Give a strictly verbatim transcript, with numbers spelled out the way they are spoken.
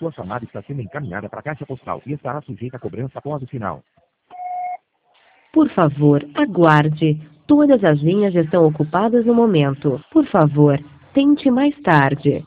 Sua chamada está sendo encaminhada para a caixa postal e estará sujeita a cobrança após o sinal. Por favor, aguarde. Todas as linhas estão ocupadas no momento. Por favor, tente mais tarde.